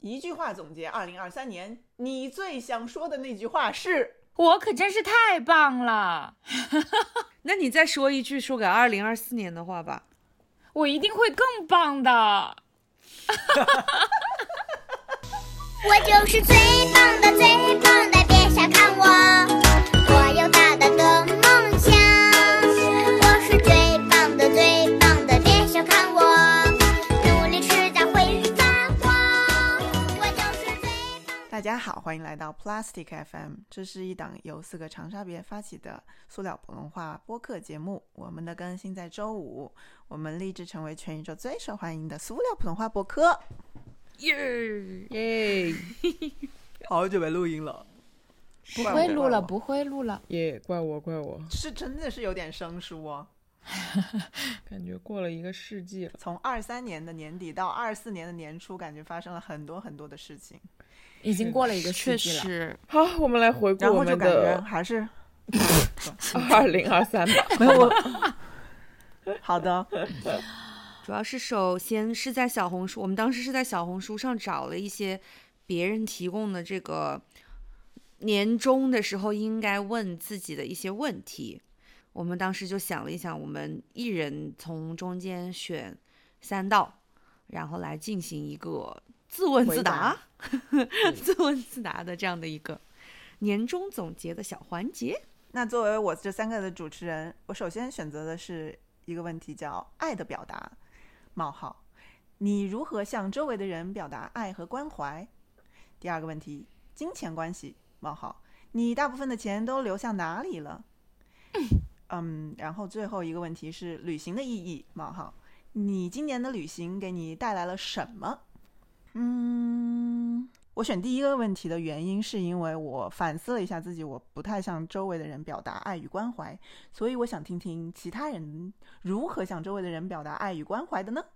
一句话总结2023年，你最想说的那句话是？ 我可真是太棒了。 那你再说一句说给2024年的话吧。 我一定会更棒的。 我就是最棒的最棒的，别小看我，我有大大的梦想。我是最棒的最棒的，别小看我，努力迟早会发光。我就是最棒。 大家好，欢迎来到 Plastic FM， 这是一档由4个长沙别发起的塑料普通话播客节目。我们的更新在周五，我们立志成为全宇宙最受欢迎的塑料普通话播客。 耶！ 好久没录音了， 不会录了，不会录了。 耶，怪我， 是真的是有点生疏哦。 感觉过了一个世纪了。 从23年的年底到24年的年初，感觉发生了很多很多的事情， 已经过了一个世纪了。 确实。 好，我们来回顾我们然后就感觉的还是 2023吧。 没有我。好的。 主要是首先是在小红书，我们当时是在小红书上找了一些别人提供的这个年终的时候应该问自己的一些问题。我们当时就想了一想，我们一人从中间选3道，然后来进行一个自问自答自问自答的这样的一个年终总结的小环节。 那作为我这3个的主持人，我首先选择的是一个问题，叫爱的表达：你如何向周围的人表达爱和关怀？第二个问题，金钱关系：你大部分的钱都流向哪里了？然后最后一个问题是旅行的意义：你今年的旅行给你带来了什么？我选第一个问题的原因是因为我反思了一下自己，我不太向周围的人表达爱与关怀，所以我想听听其他人如何向周围的人表达爱与关怀的呢？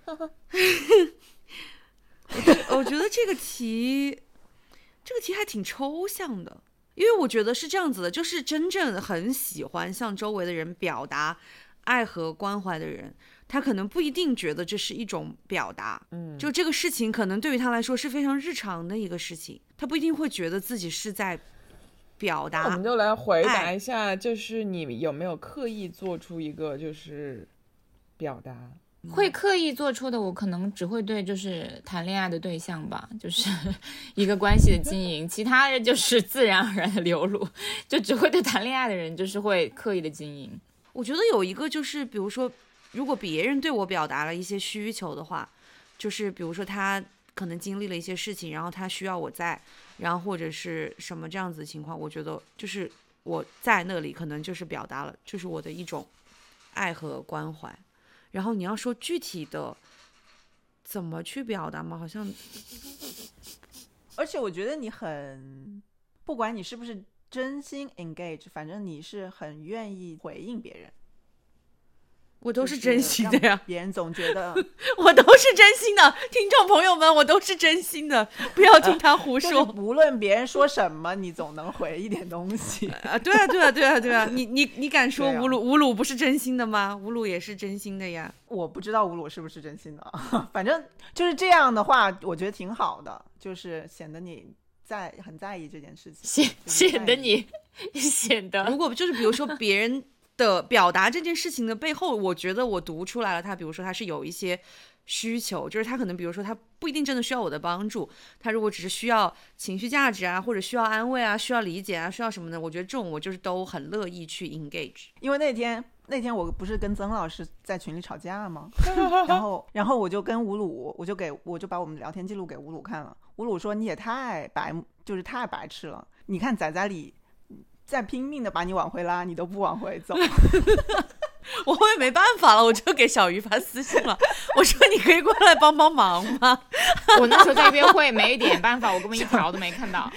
我觉得这个题还挺抽象的，因为我觉得是这样子的，就是真正很喜欢向周围的人表达爱和关怀的人，他可能不一定觉得这是一种表达，就这个事情可能对于他来说是非常日常的一个事情，他不一定会觉得自己是在表达。 我们就来回答一下，就是你有没有刻意做出一个就是表达？ 会刻意做出的，我可能只会对就是谈恋爱的对象吧，就是一个关系的经营，其他人就是自然而然的流露，就只会对谈恋爱的人就是会刻意的经营。 我觉得有一个就是，比如说如果别人对我表达了一些需求的话，就是比如说他可能经历了一些事情，然后他需要我在，然后或者是什么这样子的情况，我觉得就是我在那里可能就是表达了，就是我的一种爱和关怀。然后你要说具体的怎么去表达吗？好像， 而且我觉得你很，不管你是不是真心 engage， 反正你是很愿意回应别人。 我都是真心的呀， 别人总觉得我都是真心的，听众朋友们，我都是真心的，不要听他胡说。 无论别人说什么，你总能回一点东西啊！对啊，你敢说吴鲁不是真心的吗？吴鲁也是真心的呀。 我不知道吴鲁是不是真心的，反正就是这样的话，我觉得挺好的，就是显得你很在意这件事情， 显得你显得。 如果就是比如说别人的表达这件事情的背后，我觉得我读出来了，他比如说他是有一些需求，就是他可能比如说他不一定真的需要我的帮助，他如果只是需要情绪价值啊，或者需要安慰啊，需要理解啊，需要什么的，我觉得这种我就是都很乐意去 engage。 因为那天我不是跟曾老师在群里吵架吗？然后我就跟吴鲁，我就把我们聊天记录给吴鲁看了。吴鲁说你也太白痴了，你看仔仔里在拼命的把你往回拉，你都不往回走。 我也没办法了，我就给小鱼发私信了，我说你可以过来帮帮忙吗？ 我那时候在约会，没一点办法，我根本一条都没看到。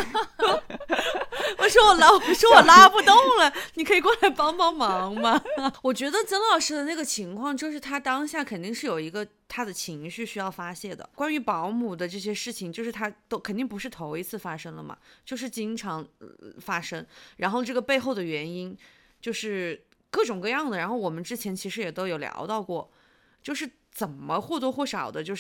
我说我拉不动了，你可以过来帮帮忙吗？我觉得曾老师的那个情况，就是他当下肯定是有一个他的情绪需要发泄的。关于保姆的这些事情，就是他都肯定不是头一次发生了嘛，就是经常发生。然后这个背后的原因就是各种各样的，然后我们之前其实也都有聊到过，就是怎么或多或少的，就是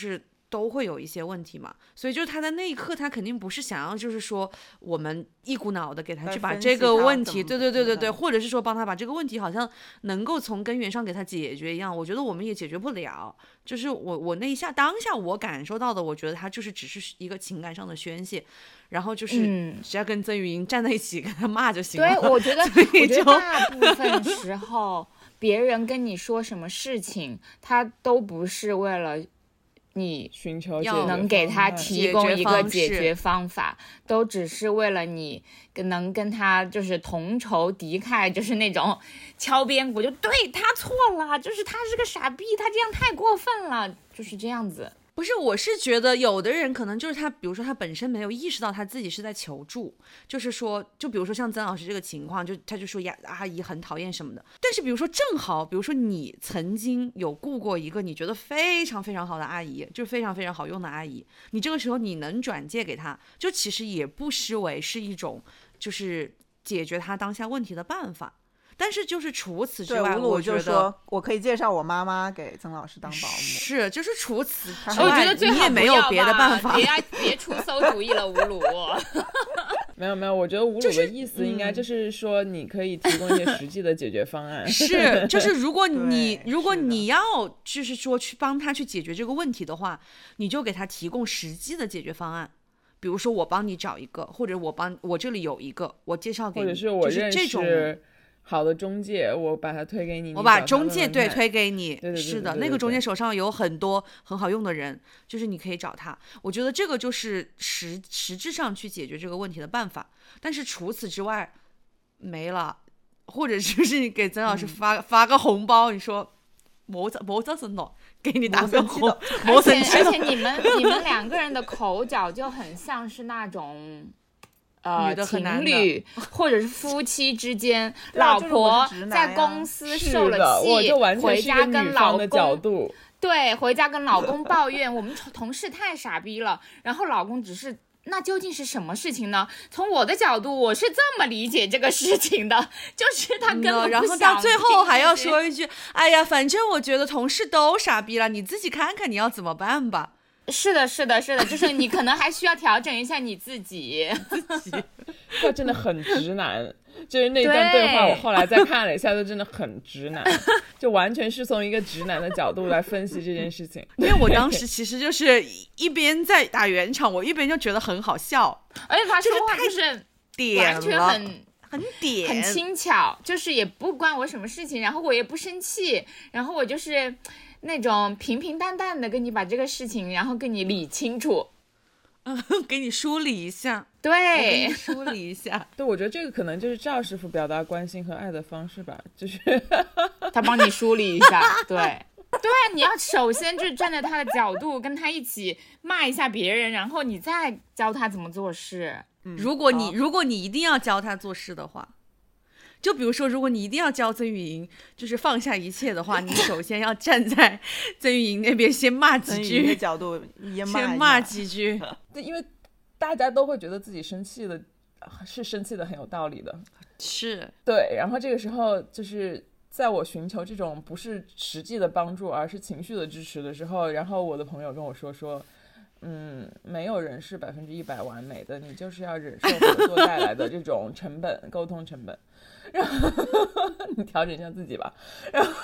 都会有一些问题嘛，所以就是他在那一刻，他肯定不是想要就是说我们一股脑的给他去把这个问题，对，或者是说帮他把这个问题好像能够从根源上给他解决一样，我觉得我们也解决不了。就是我那一下当下我感受到的，我觉得他就是只是一个情感上的宣泄，然后就是只要跟曾雨莹站在一起跟他骂就行了。 对，我觉得大部分时候别人跟你说什么事情，他都不是为了你寻求能给他提供一个解决方法，都只是为了你能跟他就是同仇敌忾，就是那种敲边鼓，就对他错了，就是他是个傻逼，他这样太过分了，就是这样子。 不是，我是觉得有的人可能就是他，比如说他本身没有意识到他自己是在求助，就是说，就比如说像曾老师这个情况，他就说呀，阿姨很讨厌什么的。但是比如说正好，比如说你曾经有雇过一个你觉得非常非常好的阿姨，就是非常非常好用的阿姨，你这个时候你能转借给他，就其实也不失为是一种就是解决他当下问题的办法。但是就是除此之外，我觉得说我可以介绍我妈妈给曾老师当保姆， 是就是除此之外，我觉得最好你也没有别的办法。 别出馊主意了，吴鲁。 没有，我觉得吴鲁的意思应该就是说，你可以提供一些实际的解决方案。 是，就是如果你要就是说去帮他去解决这个问题的话，你就给他提供实际的解决方案。比如说我帮你找一个，或者我这里有一个，我介绍给你， 或者是我认识好的中介，我把它推给你， 我把中介推给你。 对， 是的，那个中介手上有很多很好用的人，就是你可以找他。我觉得这个就是实质上去解决这个问题的办法。但是除此之外没了，或者就是你给曾老师发个红包，你说没这生的，给你打个红， 而且你们两个人的口角就很像是那种。情侣或者是夫妻之间，老婆在公司受了气，回家跟老公回家跟老公抱怨我们同事太傻逼了，然后老公只是那究竟是什么事情呢？从我的角度，我是这么理解这个事情的，就是他根本不想然后到最后还要说一句：“哎呀，反正我觉得同事都傻逼了，你自己看看你要怎么办吧。” 是的，就是你可能还需要调整一下你自己。 他真的很直男，就是那段对话，我后来再看了一下，就真的很直男，就完全是从一个直男的角度来分析这件事情。 因为我当时其实就是一边在打圆场，我一边就觉得很好笑， 而且他说话就是完全很轻巧，就是也不关我什么事情，然后我也不生气，然后我就是那种平平淡淡的跟你把这个事情，然后跟你理清楚， 给你梳理一下。 对， 给你梳理一下。 对，我觉得这个可能就是赵师傅表达关心和爱的方式吧，就是他帮你梳理一下。对，你要首先就是站在他的角度，跟他一起骂一下别人，然后你再教他怎么做事。 如果你一定要教他做事的话，就比如说，如果你一定要教曾雨莹就是放下一切的话，你首先要站在曾雨莹那边先骂几句， 的角度先骂几句。 对，因为大家都会觉得自己生气的很有道理的， 是对。然后这个时候就是在我寻求这种不是实际的帮助，而是情绪的支持的时候，然后我的朋友跟我说没有人是100%完美的，你就是要忍受合作带来的这种成本，沟通成本，然后你调整一下自己吧，然后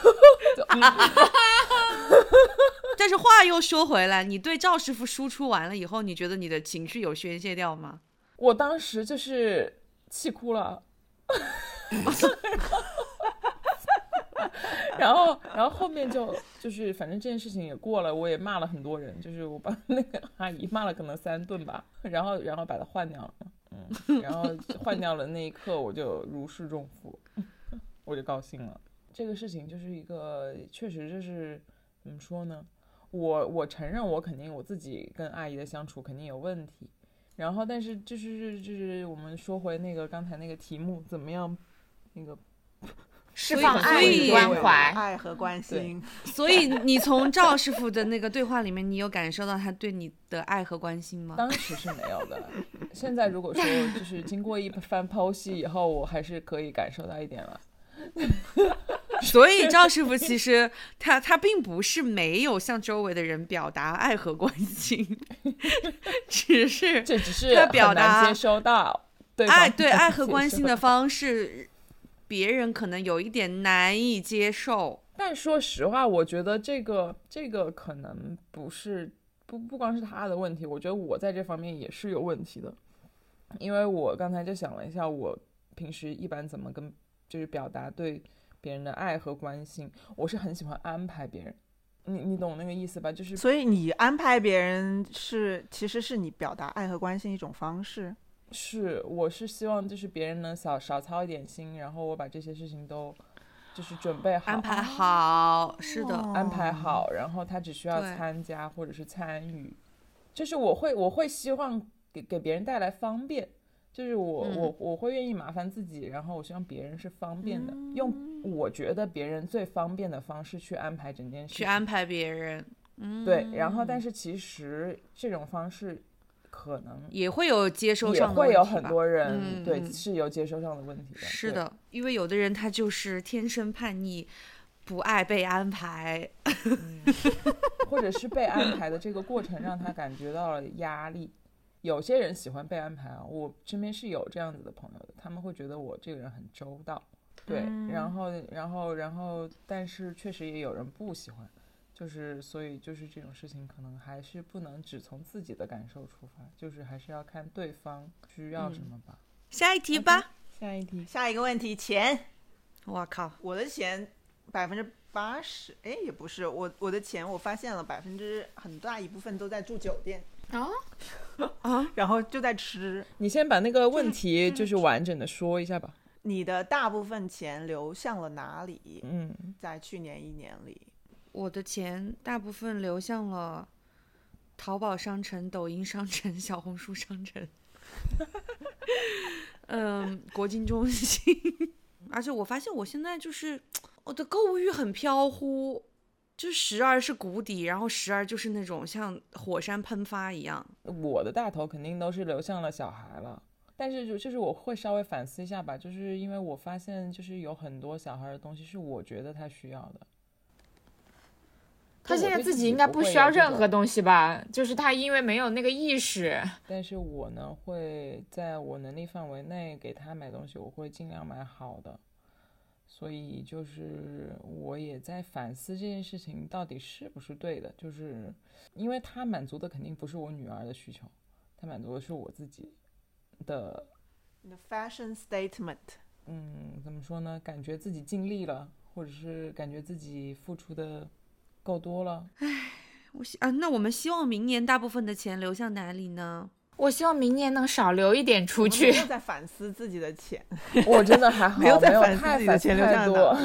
但是话又说回来，你对赵师傅输出完了以后，你觉得你的情绪有宣泄掉吗？ 我当时就是气哭了然后后面就是反正这件事情也过了，我也骂了很多人，就是我把那个阿姨骂了可能3顿吧，然后把她换掉了，然后换掉了那一刻我就如释重负，我就高兴了。这个事情就是一个确实就是怎么说呢，我承认我肯定我自己跟阿姨的相处肯定有问题，然后但是就是我们说回那个刚才那个题目怎么样那个释放爱与关怀， 爱和关心。 所以你从赵师傅的那个对话里面，你有感受到他对你的爱和关心吗？ 当时是没有的，现在如果说就是经过一番剖析以后，我还是可以感受到一点了。 所以赵师傅其实他并不是没有向周围的人表达爱和关心，这只是他表达很难接收到对方爱和关心的方式，别人可能有一点难以接受。 但说实话，我觉得这个可能不光是他的问题，我觉得我在这方面也是有问题的。因为我刚才就想了一下，我平时一般怎么就是表达对别人的爱和关心，我是很喜欢安排别人。你懂那个意思吧？就是所以你安排别人其实是你表达爱和关心一种方式。 我是希望就是别人能少操一点心，然后我把这些事情都就是准备好安排好，是的， 安排好，然后他只需要参加或者是参与，就是我会希望给别人带来方便，就是我会愿意麻烦自己，然后我希望别人是方便的，用我觉得别人最方便的方式去安排整件事情， 去安排别人， 对，然后但是其实这种方式可能也会有接收上的问题吧， 也会有很多人对是有接收上的问题的。 是的，因为有的人他就是天生叛逆，不爱被安排， 或者是被安排的这个过程让他感觉到了压力。有些人喜欢被安排啊，我身边是有这样子的朋友的，他们会觉得我这个人很周到，对，然后但是确实也有人不喜欢。就是所以就是这种事情可能还是不能只从自己的感受出发，就是还是要看对方需要什么吧。 下一题吧。 下一题， 下一个问题，钱。 我靠， 我的钱80%，哎，也不是，我的钱我发现了很大一部分都在住酒店然后就在吃。 你先把那个问题就是完整的说一下吧。 你的大部分钱流向了哪里？在去年1年里。 我的钱大部分流向了淘宝商城、抖音商城、小红书商城国金中心而且我发现我现在就是我的购物欲很飘忽，就时而是谷底，然后时而就是那种像火山喷发一样。 我的大头肯定都是流向了小孩了，但是就是我会稍微反思一下吧，就是因为我发现就是有很多小孩的东西是我觉得他需要的。 他现在自己应该不需要任何东西吧，就是他因为没有那个意识。 但是我呢会在我能力范围内给他买东西，我会尽量买好的。所以就是我也在反思这件事情到底是不是对的，就是因为他满足的肯定不是我女儿的需求，他满足的是我自己的 fashion statement。 怎么说呢，感觉自己尽力了，或者是感觉自己付出的够多了。 那我们希望明年大部分的钱流向哪里呢？ 我希望明年能少留一点出去。 没有在反思自己的钱， 我真的还好， 没有在反思自己的钱流向哪多。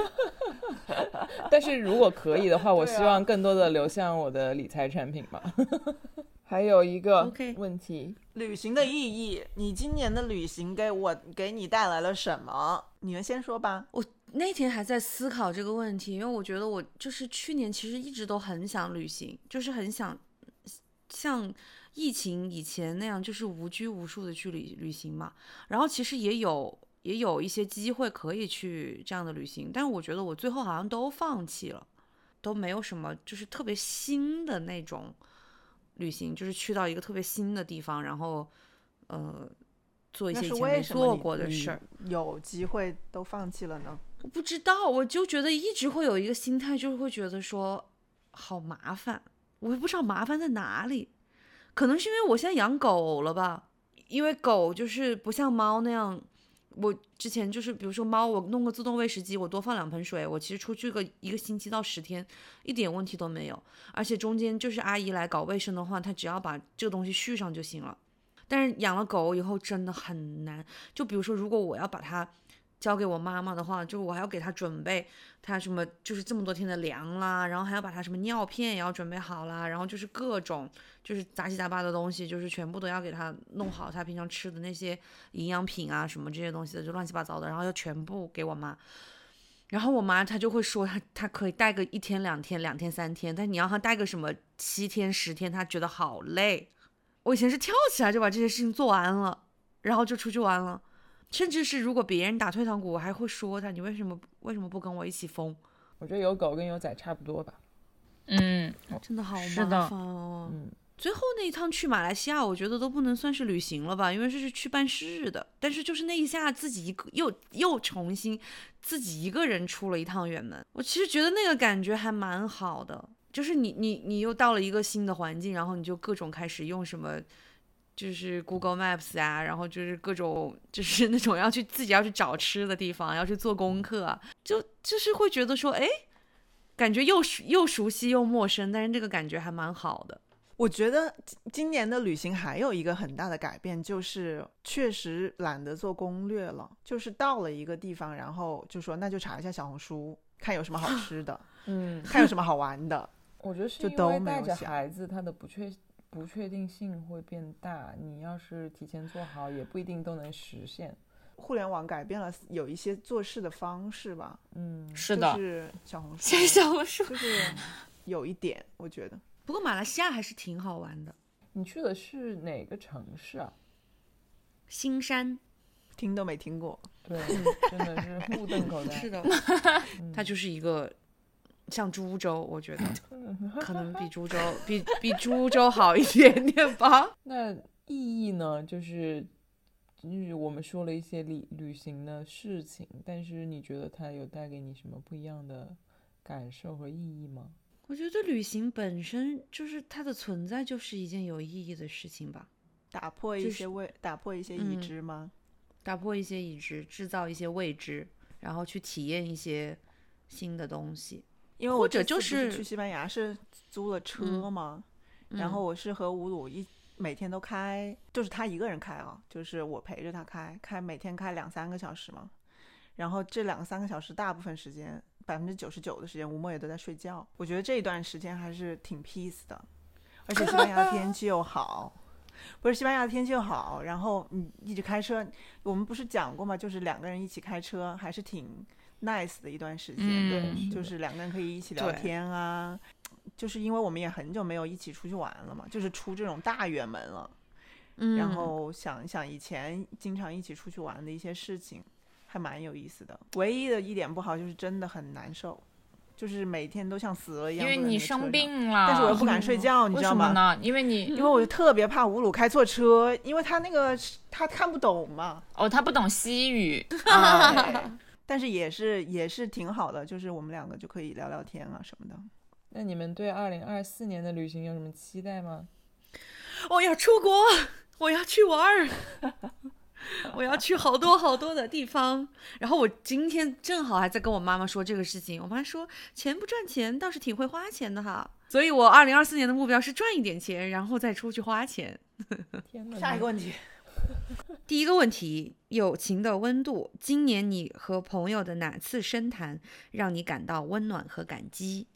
但是如果可以的话，我希望更多的流向我的理财产品吧。还有一个问题， 旅行的意义，你今年的旅行给你带来了什么？你们先说吧。 我那天还在思考这个问题，因为我觉得我就是去年其实一直都很想旅行，就是很想像疫情以前那样，就是无拘无束的去旅行嘛。然后其实也有一些机会可以去这样的旅行，但是我觉得我最后好像都放弃了，都没有什么就是特别新的那种旅行，就是去到一个特别新的地方，然后做一些以前没做过的事儿。 有机会都放弃了呢？ 我不知道，我就觉得一直会有一个心态，就是会觉得说好麻烦，我也不知道麻烦在哪里。可能是因为我现在养狗了吧，因为狗就是不像猫那样，我之前就是比如说猫，我弄个自动喂食机，我多放2盆水，我其实出去一个星期到10天一点问题都没有，而且中间就是阿姨来搞卫生的话，她只要把这个东西续上就行了。但是养了狗以后真的很难，就比如说如果我要把它交给我妈妈的话，就我还要给她准备她什么就是这么多天的粮啦，然后还要把她什么尿片也要准备好啦，然后就是各种就是杂七杂八的东西，就是全部都要给她弄好，她平常吃的那些营养品啊什么这些东西的就乱七八糟的，然后要全部给我妈。然后我妈她就会说她可以带个1天2天2天3天，但你要她带个什么7天10天，她觉得好累。我以前是跳起来就把这些事情做完了，然后就出去玩了。 甚至是如果别人打退堂鼓，我还会说他，你为什么不跟我一起疯？ 我觉得有狗跟有仔差不多吧。 真的好是的麻烦哦。最后那一趟去马来西亚，我觉得都不能算是旅行了吧，因为是去办事的。但是就是那一下自己又重新自己一个人出了一趟远门，我其实觉得那个感觉还蛮好的。就是你又到了一个新的环境，然后你就各种开始用什么，就是 Google Maps 啊，然后就是各种就是那种自己要去找吃的地方，要去做功课啊，就是会觉得说，哎，感觉又熟悉又陌生，但是这个感觉还蛮好的。 我觉得今年的旅行还有一个很大的改变，就是确实懒得做攻略了，就是到了一个地方，然后就说那就查一下小红书，看有什么好吃的，看有什么好玩的。 我觉得是因就都为带着没有想孩子，他的不确定性会变大，你要是提前做好，也不一定都能实现。 互联网改变了有一些做事的方式吧， 是的， 就是小红书， 谢谢小红书， 就是有一点，我觉得。 不过马来西亚还是挺好玩的。 你去的是哪个城市啊？ 新山。 听都没听过。 对，真的是目瞪口呆。 是的，它就是一个像株洲，我觉得可能比株洲比株洲好一点点吧。 那意义呢？就是我们说了一些旅行的事情，但是你觉得它有带给你什么不一样的感受和意义吗？ 我觉得旅行本身就是它的存在就是一件有意义的事情吧， 打破一些已知吗？ 打破一些已知，制造一些未知，然后去体验一些新的东西。 因为我或者这次不就是去西班牙是租了车嘛，然后我是和吴鲁每天都开，就是他一个人开啊，就是我陪着他开每天开2-3个小时嘛，然后这2-3个小时大部分时间99%的时间吴莫也都在睡觉。我觉得这一段时间还是挺 peace 的，而且西班牙的天气又好。不是西班牙的天气又好，然后你一直开车，我们不是讲过吗？就是2个人一起开车还是挺 nice 的一段时间，对，就是2个人可以一起聊天啊。就是因为我们也很久没有一起出去玩了嘛，就是出这种大远门了。然后想一想以前经常一起出去玩的一些事情，还蛮有意思的。唯一的一点不好就是真的很难受。就是每天都像死了一样， 因为你生病了， 但是我又不敢睡觉，你知道吗？ 为什么呢？因为我就特别怕吴鲁开错车，因为他他看不懂嘛。 哦，他不懂西语啊，但是也是挺好的，就是我们2个就可以聊聊天啊什么的。 那你们对2024年的旅行有什么期待吗？ 我要出国，我要去玩我要去好多好多的地方。然后我今天正好还在跟我妈妈说这个事情，我妈说钱不赚钱倒是挺会花钱的哈，所以我2024年的目标是赚一点钱然后再出去花钱。 天哪！ 下一个问题， 第一个问题，友情的温度，今年你和朋友的哪次深谈让你感到温暖和感激？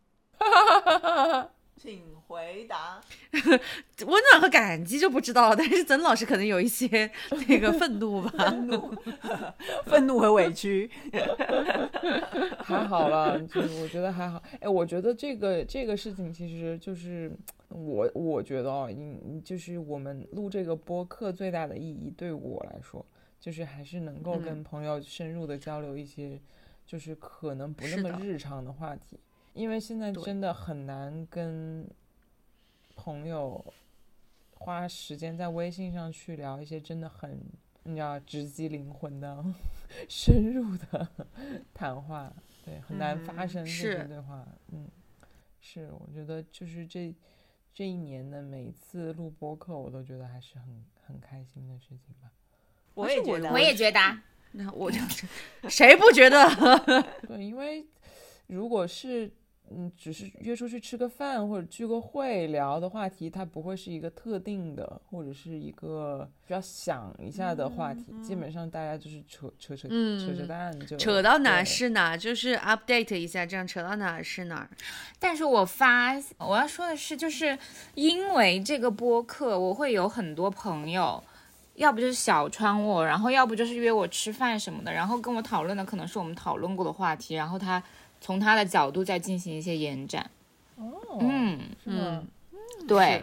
请回答。 温暖和感激就不知道了，但是曾老师可能有一些那个愤怒吧。 愤怒和委屈。 还好了，我觉得还好。哎，我觉得这个事情其实就是我觉得就是我们录这个播客最大的意义，对我来说，就是还是能够跟朋友深入的交流一些，就是可能不那么日常的话题。因为现在真的很难跟朋友花时间在微信上去聊一些真的很你知道直击灵魂的深入的谈话，对，很难发生这些对话。是我觉得就是这一年的每一次录播客，我都觉得还是很开心的事情吧。 我也觉得， 那我就谁不觉得？ 对，因为如果是只是约出去吃个饭或者聚个会聊的话题，它不会是一个特定的或者是一个需要想一下的话题，基本上大家就是扯淡，就扯到哪是哪，就是 update 一下，这样扯到哪是哪。 但是我要说的是，就是因为这个播客，我会有很多朋友，要不就是小窗我，然后要不就是约我吃饭什么的，然后跟我讨论的可能是我们讨论过的话题，然后他从他的角度再进行一些延展。 对，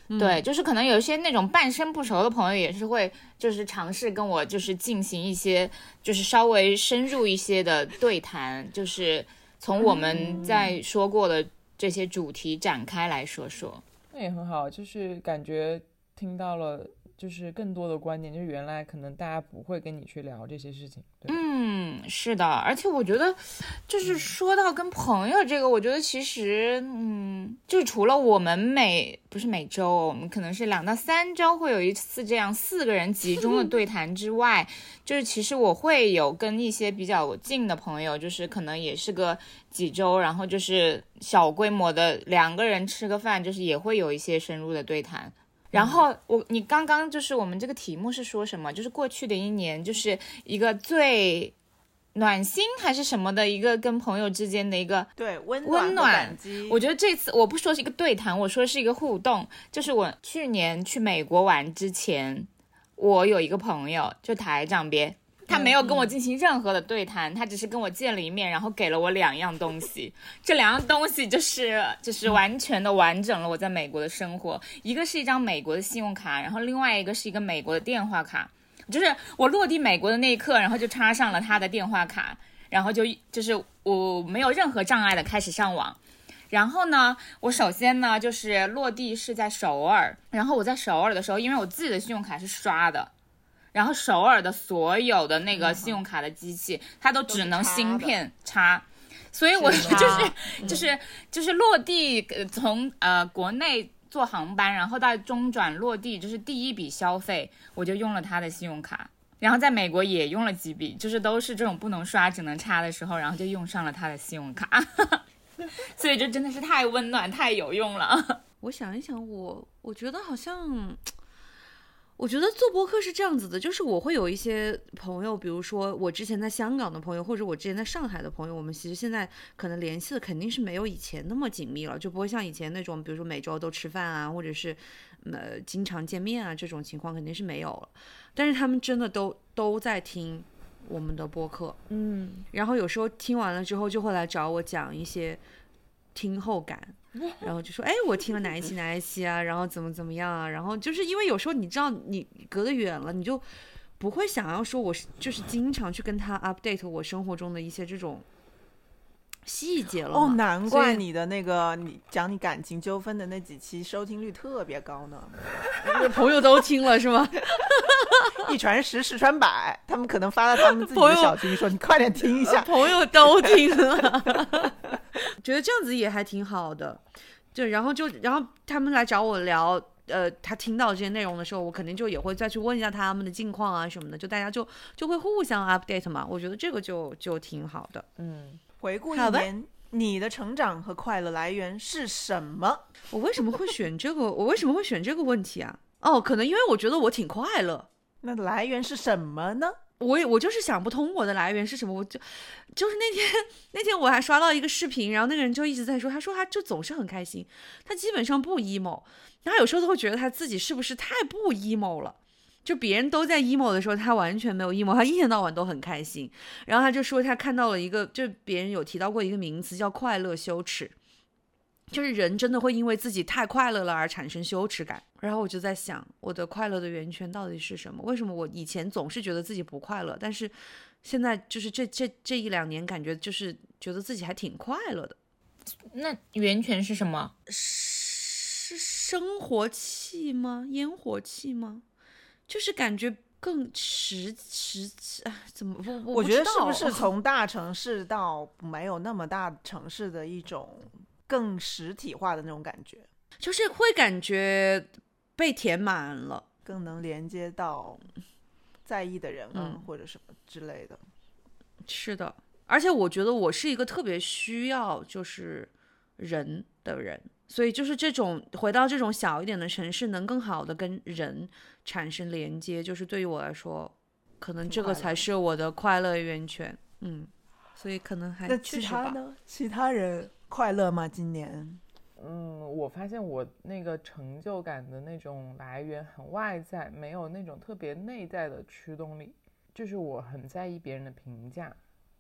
对，就是可能有一些那种半生不熟的朋友也是会就是尝试跟我就是进行一些就是稍微深入一些的对谈，就是从我们在说过的这些主题展开来说说。 那也很好，就是感觉听到了就是更多的观点，就是原来可能大家不会跟你去聊这些事情。对， 是的，而且我觉得就是说到跟朋友这个，我觉得其实就是除了我们不是每周，我们可能是2到3周会有一次这样4个人集中的对谈之外，就是其实我会有跟一些比较近的朋友，就是可能也是个几周，然后就是小规模的2个人吃个饭，就是也会有一些深入的对谈。然后你刚刚就是我们这个题目是说什么？就是过去的1年，就是一个最暖心还是什么的一个跟朋友之间的一个对温暖感激。 我觉得这次我不说是一个对谈，我说是一个互动。就是我去年去美国玩之前，我有一个朋友就台长别。他没有跟我进行任何的对谈，他只是跟我见了一面，然后给了我2样东西。这2样东西就是完全的完整了我在美国的生活。一个是一张美国的信用卡，然后另外一个是一个美国的电话卡。就是我落地美国的那一刻，然后就插上了他的电话卡，然后就是我没有任何障碍的开始上网。然后呢，我首先呢就是落地是在首尔，然后我在首尔的时候，因为我自己的信用卡是刷的。然后首尔的所有的那个信用卡的机器，它都只能芯片插，所以我就是落地从国内坐航班，然后到中转落地，就是第一笔消费我就用了他的信用卡，然后在美国也用了几笔，就是都是这种不能刷只能插的时候，然后就用上了他的信用卡，所以这真的是太温暖太有用了。 我想一想，我觉得好像。我觉得做播客是这样子的，就是我会有一些朋友，比如说我之前在香港的朋友，或者我之前在上海的朋友，我们其实现在可能联系的肯定是没有以前那么紧密了，就不会像以前那种，比如说每周都吃饭啊，或者是经常见面啊，这种情况肯定是没有了。但是他们真的都在听我们的播客，然后有时候听完了之后就会来找我讲一些听后感。然后就说，哎，我听了哪一期啊，然后怎么样啊，然后就是因为有时候你知道你隔得远了，你就不会想要说我就是经常去跟他 update 我生活中的一些这种细节了嘛。 难怪你的那个你讲你感情纠纷的那几期收听率特别高呢。 朋友都听了是吗？ 一传十，十传百，他们可能发到他们自己的小群说你快点听一下。 朋友都听了。觉得这样子也还挺好的，然后他们来找我聊，他听到这些内容的时候，我肯定就也会再去问一下他们的近况啊什么的，就大家就会互相 update 嘛，我觉得这个就挺好的。 回顾一年，你的成长和快乐来源是什么？ 我为什么会选这个？我为什么会选这个问题啊？可能因为我觉得我挺快乐。 那来源是什么呢？ 我就是想不通我的来源是什么，就是那天我还刷到一个视频，然后那个人就一直在说，他说他就总是很开心，他基本上不 emo， 他有时候都会觉得他自己是不是太不 emo 了，就别人都在 emo 的时候，他完全没有 emo， 他一天到晚都很开心。然后他就说他看到了一个，就别人有提到过一个名词叫快乐羞耻，就是人真的会因为自己太快乐了而产生羞耻感。然后我就在想，我的快乐的源泉到底是什么？为什么我以前总是觉得自己不快乐，但是现在就是这1-2年感觉就是觉得自己还挺快乐的。 那源泉是什么？ 是生活气吗？烟火气吗？就是感觉更怎么我觉得是不是从大城市到没有那么大城市的一种更实体化的那种感觉， 就是会感觉被填满了， 更能连接到在意的人或者什么之类的。 是的，而且我觉得我是一个特别需要就是人的人，所以就是这种回到这种小一点的城市，能更好的跟人产生连接，就是对于我来说，可能这个才是我的快乐源泉。所以可能还那其他呢？其他人快乐吗？今年？ 我发现我那个成就感的那种来源很外在，没有那种特别内在的驱动力。就是我很在意别人的评价，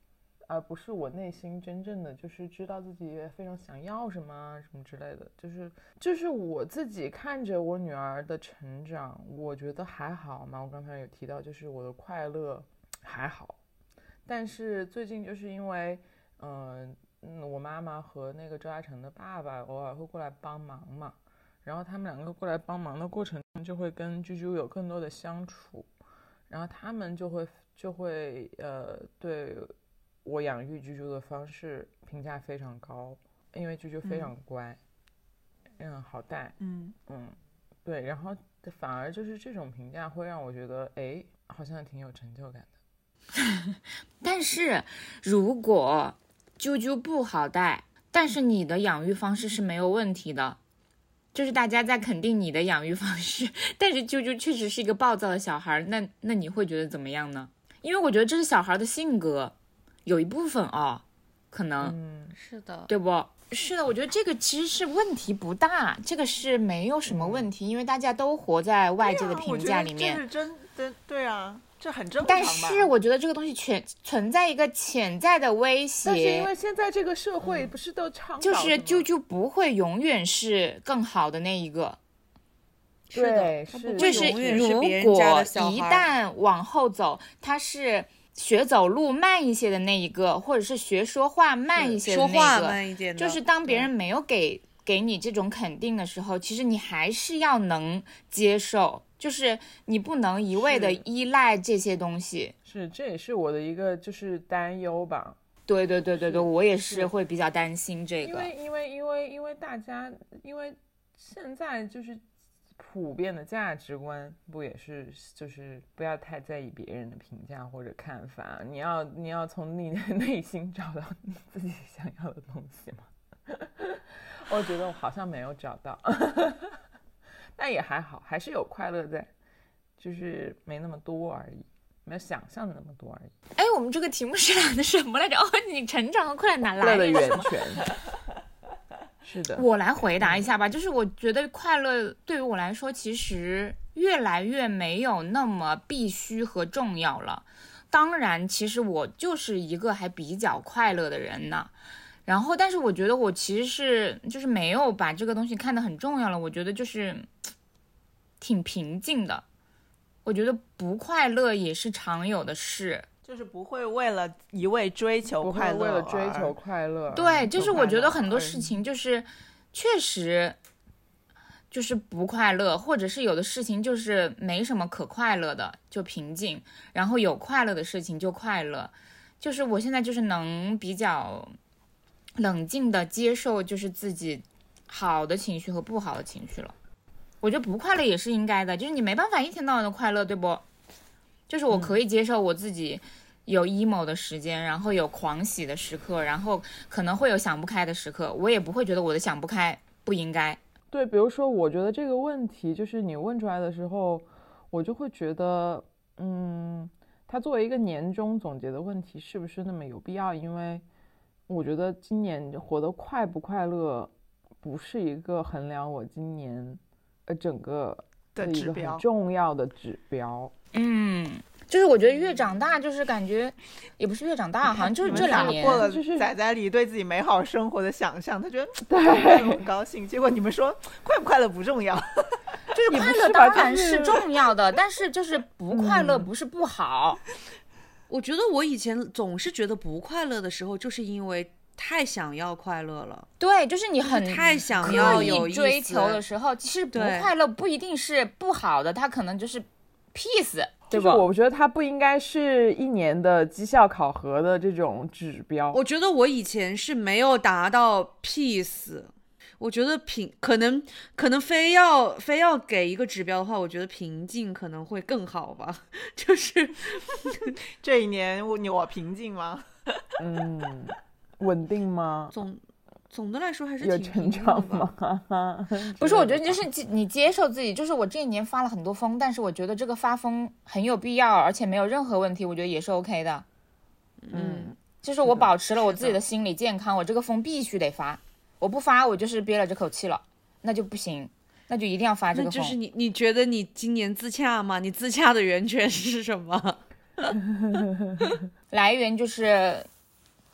而不是我内心真正的就是知道自己非常想要什么什么之类的。就是我自己看着我女儿的成长，我觉得还好嘛。我刚才有提到，就是我的快乐还好，但是最近就是因为我妈妈和那个周嘉诚的爸爸偶尔会过来帮忙嘛，然后他们两个过来帮忙的过程中，就会跟啾啾有更多的相处，然后他们就会对我养育啾啾的方式评价非常高，因为啾啾非常乖，好带，对，然后反而就是这种评价会让我觉得，哎，好像挺有成就感的。 但是如果啾啾不好带，但是你的养育方式是没有问题的，就是大家在肯定你的养育方式，但是啾啾确实是一个暴躁的小孩，那你会觉得怎么样呢？因为我觉得这是小孩的性格，有一部分可能， 是的， 对不？是的，我觉得这个其实是问题不大，这个是没有什么问题，因为大家都活在外界的评价里面。 这是真的，对啊，这很正常吧。 但是我觉得这个东西存在一个潜在的威胁， 但是因为现在这个社会不是都倡导就是啾啾不会永远是更好的那一个。 对， 就是如果一旦往后走，他是学走路慢一些的那一个，或者是学说话慢一些的那个，就是当别人没有给你这种肯定的时候，其实你还是要能接受，就是你不能一味的依赖这些东西。 是，这也是我的一个就是担忧吧。 对，我也是会比较担心这个， 因为大家，因为现在就是普遍的价值观不也是就是不要太在意别人的评价或者看法，你要从你的内心找到你自己想要的东西吗？我觉得我好像没有找到，但也还好，还是有快乐在，就是没那么多而已，没有想象的那么多而已。 哎，我们这个题目是讲的什么来着？你成长和快乐哪来的源泉？是的， 我来回答一下吧。就是我觉得快乐对于我来说，其实越来越没有那么必须和重要了。当然，其实我就是一个还比较快乐的人呢。然后，但是我觉得我其实就是没有把这个东西看得很重要了。我觉得就是挺平静的。我觉得不快乐也是常有的事。 就是不会为了一味追求快乐， 不会为了追求快乐。 对，就是我觉得很多事情就是确实就是不快乐，或者是有的事情就是没什么可快乐的，就平静，然后有快乐的事情就快乐。就是我现在就是能比较冷静的接受就是自己好的情绪和不好的情绪了。我觉得不快乐也是应该的，就是你没办法一天到晚的快乐，对不？就是我可以接受我自己有 emo 的时间，然后有狂喜的时刻，然后可能会有想不开的时刻，我也不会觉得我的想不开不应该。 对，比如说我觉得这个问题就是你问出来的时候，我就会觉得它作为一个年终总结的问题是不是那么有必要，因为我觉得今年活得快不快乐不是一个衡量我今年整个的一个很重要的指标。 就是我觉得越长大，就是感觉也不是越长大，好像就是这2年过了仔仔里对自己美好生活的想象，他觉得很高兴。结果你们说快不快乐不重要， 就是快乐当然是重要的，但是就是不快乐不是不好。 我觉得我以前总是觉得不快乐的时候，就是因为太想要快乐了。 对，就是你太想要有追求的时候，其实不快乐不一定是不好的，它可能就是 peace。 就是我觉得它不应该是1年的绩效考核的这种指标。 我觉得我以前是没有达到 peace， 我觉得可能非要给一个指标的话，我觉得平静可能会更好吧。就是这一年我平静吗？ 稳定吗？ 总的来说还是有成长吗？ 不是，我觉得就是你接受自己，就是我这一年发了很多疯，但是我觉得这个发疯很有必要，而且没有任何问题，我觉得也是 OK 的。就是我保持了我自己的心理健康，我这个疯必须得发，我不发我就是憋了这口气了，那就不行，那就一定要发这个疯。 那就是你觉得你今年自洽吗？你自洽的源泉是什么？ 来源就是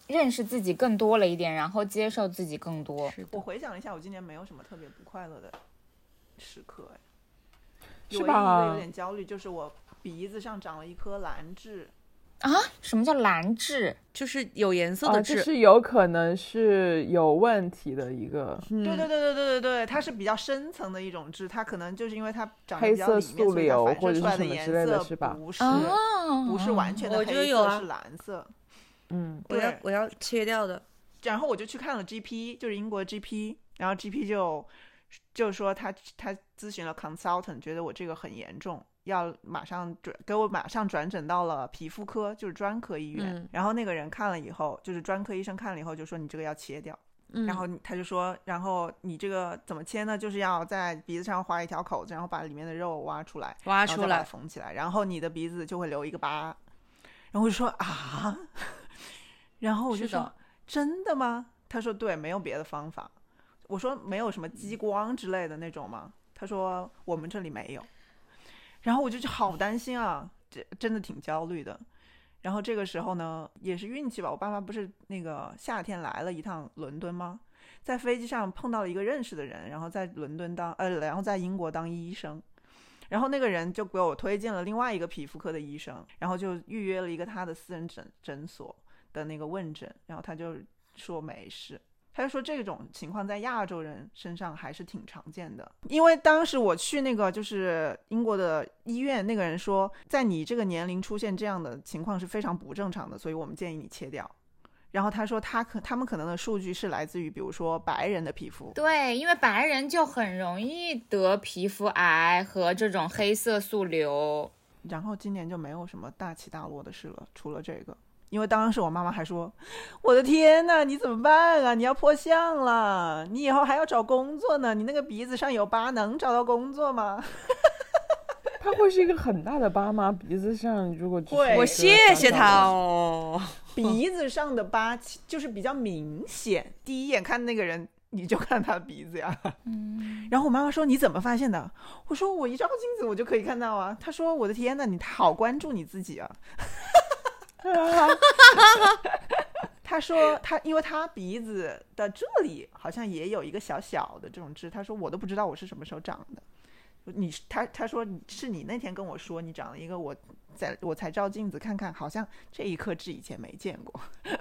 认识自己更多了一点，然后接受自己更多。 我回想了一下，我今年没有什么特别不快乐的时刻， 是吧？ 唯一一个有点焦虑就是我鼻子上长了一颗蓝痣。 啊？什么叫蓝痣？ 就是有颜色的痣， 就是有可能是有问题的一个。 对，它是比较深层的一种痣，它可能就是因为它长得黑比较里面， 色素瘤所以它反射出来或者是什么颜之类的色是吧？ 不是完全的我觉得黑色， 有啊是蓝色。 我要切掉的。 然后我就去看了 GP， 就是英国的 GP， 然后 GP 就说他咨询了 consultant， 觉得我这个很严重，要给我马上转诊到了皮肤科，就是专科医院。然后那个人看了以后，就是专科医生看了以后就说你这个要切掉。然后他就说，然后你这个怎么切呢？就是要在鼻子上划一条口子，然后把里面的肉挖出来，然后再把它缝起来，然后你的鼻子就会留一个疤。然后我就说啊，然后我就说真的吗？他说对，没有别的方法。我说没有什么激光之类的那种吗？他说我们这里没有。然后我就好担心啊，真的挺焦虑的。然后这个时候呢，也是运气吧，我爸妈不是那个夏天来了一趟伦敦吗？在飞机上碰到了一个认识的人，然后在伦敦然后在英国当医生。然后那个人就给我推荐了另外一个皮肤科的医生，然后就预约了一个他的私人诊所的那个问诊，然后他就说没事。他就说这种情况在亚洲人身上还是挺常见的，因为当时我去那个就是英国的医院，那个人说在你这个年龄出现这样的情况是非常不正常的，所以我们建议你切掉。然后他说他们可能的数据是来自于比如说白人的皮肤， 对，因为白人就很容易得皮肤癌和这种黑色素瘤。 然后今年就没有什么大起大落的事了，除了这个。因为当时我妈妈还说，我的天哪，你怎么办啊？你要破相了，你以后还要找工作呢，你那个鼻子上有疤能找到工作吗？ 它会是一个很大的疤吗？鼻子上如果会， 我谢谢他哦。 鼻子上的疤就是比较明显，第一眼看那个人你就看他的鼻子呀。然后我妈妈说你怎么发现的？我说我一照镜子我就可以看到啊。她说我的天哪，你好关注你自己啊。他说因为他鼻子的这里好像也有一个小小的这种痣，他说我都不知道我是什么时候长的。他说是你那天跟我说你长了一个，我才照镜子看看，好像这一颗痣以前没见过。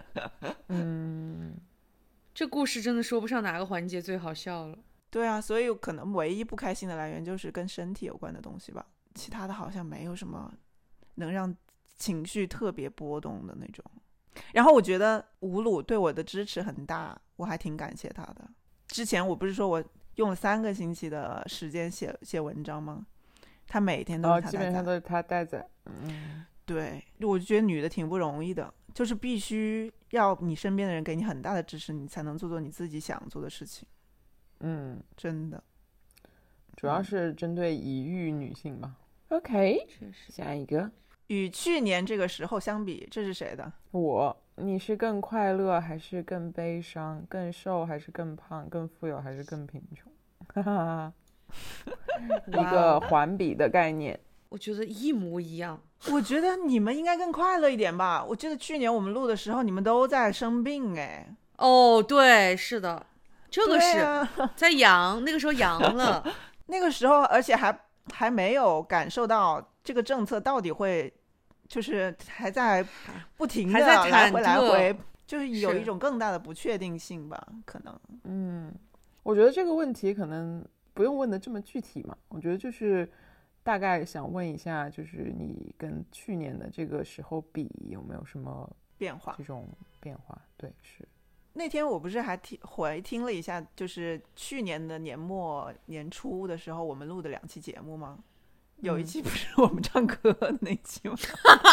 这故事真的说不上哪个环节最好笑了。 对啊，所以可能唯一不开心的来源就是跟身体有关的东西吧，其他的好像没有什么能让情绪特别波动的那种。然后我觉得吴鲁对我的支持很大，我还挺感谢他的。之前我不是说我用了3个星期的时间写文章吗？他每天都是他带载， 基本上都是他带载。 对，我就觉得女的挺不容易的，就是必须要你身边的人给你很大的支持，你才能做你自己想做的事情。真的， 主要是针对已育女性嘛。OK， 下一个。 与去年这个时候相比，这是谁的？ 你是更快乐还是更悲伤？更瘦还是更胖？更富有还是更贫穷？一个环比的概念。 我觉得一模一样。 我觉得你们应该更快乐一点吧。我记得去年我们录的时候，你们都在生病哎。 哦，对，是的，这个是、在阳，那个时候阳了， 那个时候，而且还没有感受到这个政策到底会，就是还在不停的来回，就是有一种更大的不确定性吧，可能。 我觉得这个问题可能不用问的这么具体嘛，我觉得就是大概想问一下，就是你跟去年的这个时候比，有没有什么变化？ 这种变化，对，是。 那天我不是还回听了一下，就是去年的年末年初的时候，我们录的2期节目吗？有一期不是我们唱歌的那一期吗？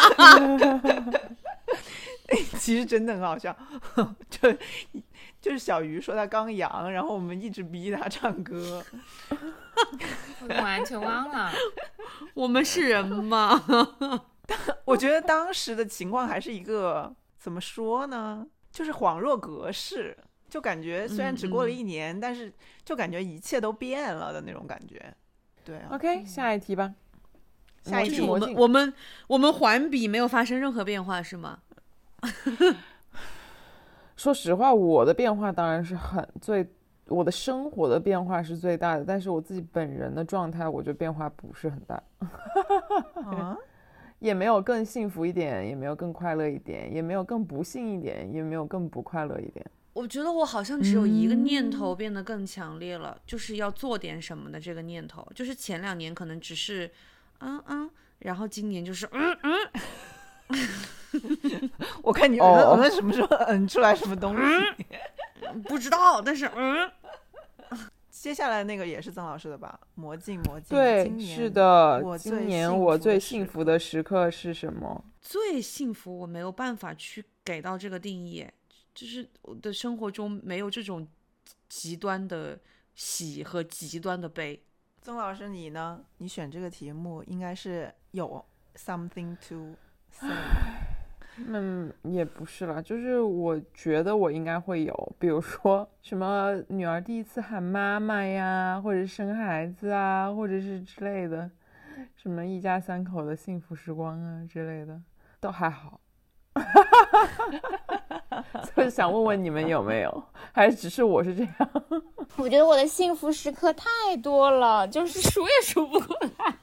那一期是真的很好笑，就是小鱼说他刚阳，然后我们一直逼他唱歌。 我完全忘了， 我们是人吗？ 我觉得当时的情况还是一个怎么说呢？就是恍若隔世，就感觉虽然只过了1年，但是就感觉一切都变了的那种感觉。对啊。 OK， 下一题吧。 下一题， 我们环比没有发生任何变化是吗？ 说实话，我的变化当然是我的生活的变化是最大的，但是我自己本人的状态，我觉得变化不是很大。 啊， 也没有更幸福一点，也没有更快乐一点，也没有更不幸一点，也没有更不快乐一点。 我觉得我好像只有一个念头变得更强烈了，就是要做点什么的这个念头。就是前2年可能只是然后今年就是我看你什么时候出来什么东西？ 不知道，但是接下来那个也是曾老师的吧？魔镜。 对，是的。今年我最幸福的时刻是什么？ 最幸福，我没有办法去给到这个定义，就是我的生活中没有这种极端的喜和极端的悲。 曾老师，你呢？你选这个题目应该是有 something to say。 也不是啦，就是我觉得我应该会有，比如说什么女儿第一次喊妈妈呀，或者是生孩子啊，或者是之类的，什么一家3口的幸福时光啊之类的，都还好。所以想问问你们有没有，还是只是我是这样？ 我觉得我的幸福时刻太多了，就是数也数不过来。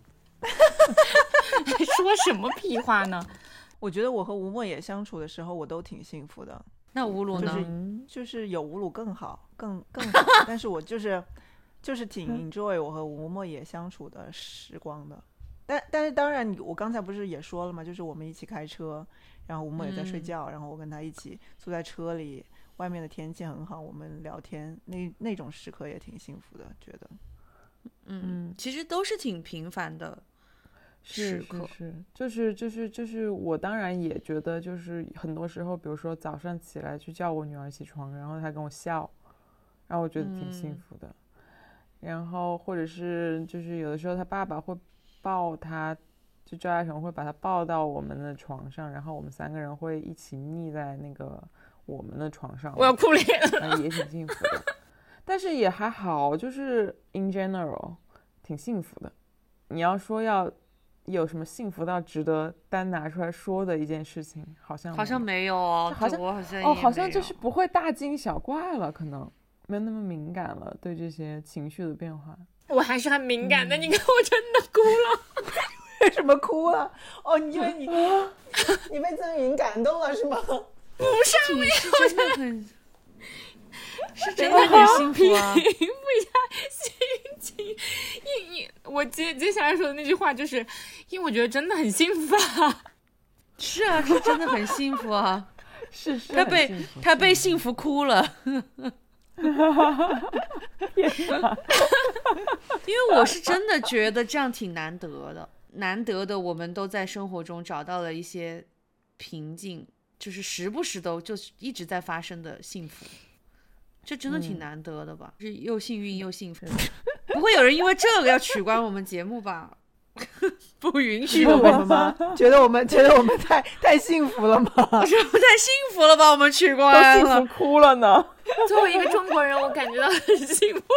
说什么屁话呢？ 我觉得我和吴莫也相处的时候，我都挺幸福的。 那吴鲁呢？ 就是有吴鲁更好，更好。但是我就是挺 enjoy 我和吴莫也相处的时光的。但是当然，我刚才不是也说了吗？就是我们一起开车，然后吴莫也在睡觉，然后我跟他一起坐在车里，外面的天气很好，我们聊天，那种时刻也挺幸福的，觉得。 其实都是挺平凡的时刻。 就是我当然也觉得，就是很多时候，比如说早上起来去叫我女儿起床，然后她跟我笑，然后我觉得挺幸福的。然后或者是就是有的时候她爸爸会抱她，就赵亚成会把她抱到我们的床上，然后我们3个人会一起腻在那个我们的床上， 我要哭脸了， 也挺幸福的。但是也还好，就是 in general 挺幸福的。你要说要有什么幸福到值得单拿出来说的一件事情，好像没有哦， 好像我好像也没有好像就是不会大惊小怪了，可能没有那么敏感了，对这些情绪的变化。 我还是很敏感的，你看我真的哭了。 为什么哭了？哦，因为你被曾云感动了是吗？ 不是， 我真的很。是真的很幸福啊！ 平复一下心情。我接下来说的那句话，就是因为我觉得真的很幸福啊。 是啊，是真的很幸福啊。 是他被幸福哭了。因为我是真的觉得这样挺难得的，我们都在生活中找到了一些平静，就是时不时都就一直在发生的幸福。这真的挺难得的吧？是又幸运又幸福。不会有人因为这个要取关我们节目吧？不允许我们吗？觉得我们太幸福了吗？ 我觉得太幸福了吧？我们取关了， 都幸福哭了呢。 作为一个中国人，我感觉到很幸福。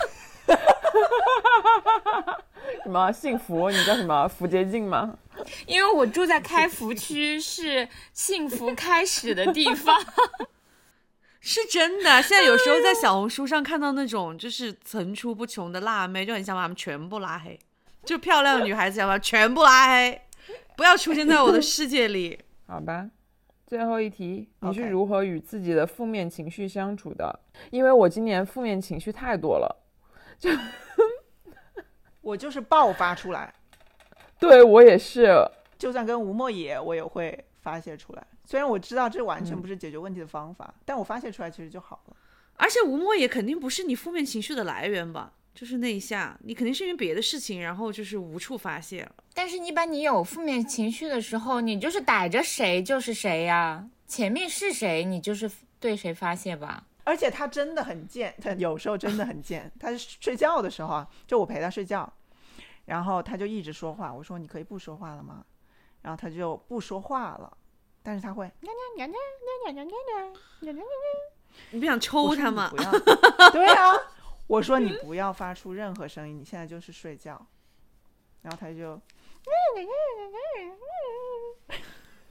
什么幸福？你叫什么？福捷径吗？ 因为我住在开福区，是幸福开始的地方。 是真的，现在有时候在小红书上看到那种就是层出不穷的辣妹，就很想把她们全部拉黑，就漂亮的女孩子想把她全部拉黑，不要出现在我的世界里。 好吧，最后一题，你是如何与自己的负面情绪相处的？因为我今年负面情绪太多了， 我就是爆发出来。 对，我也是， 就算跟吴莫野我也会发泄出来。虽然我知道这完全不是解决问题的方法，但我发泄出来其实就好了。 而且吴莫也肯定不是你负面情绪的来源吧？就是那一下，你肯定是因为别的事情，然后就是无处发泄了。 但是一般你有负面情绪的时候，你就是逮着谁就是谁呀，前面是谁，你就是对谁发泄吧。 而且他真的很贱，他有时候真的很贱。他睡觉的时候啊，就我陪他睡觉，然后他就一直说话，我说你可以不说话了吗？然后他就不说话了。但是他会， 你不想抽他吗？ 对啊，我说你不要发出任何声音，你现在就是睡觉。然后他就，